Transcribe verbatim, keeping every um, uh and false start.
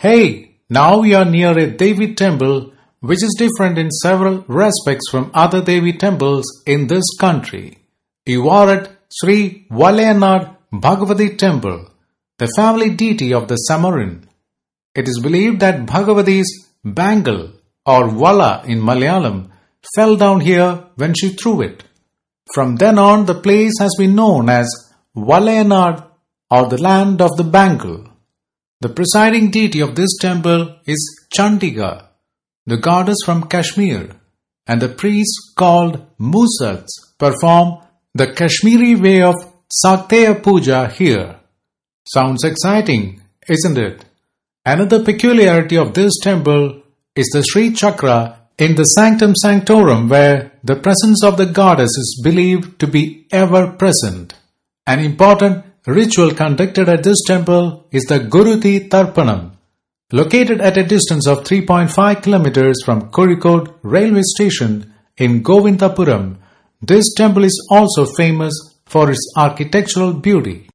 Hey, now we are near a Devi temple which is different in several respects from other Devi temples in this country. You are at Sri Valayanad Bhagavati temple, the family deity of the Samarin. It is believed that Bhagavati's bangle or vala in Malayalam fell down here when she threw it. From then on, the place has been known as Valayanad or the land of the bangle. The presiding deity of this temple is Chandika, the goddess from Kashmir, and the priests called Musats perform the Kashmiri way of Sakteya Puja here. Sounds exciting, isn't it? Another peculiarity of this temple is the Sri Chakra in the Sanctum Sanctorum, where the presence of the goddess is believed to be ever present. An important ritual conducted at this temple is the Guruti Tarpanam. Located at a distance of three point five kilometers from Kozhikode railway station in Govindapuram, this temple is also famous for its architectural beauty.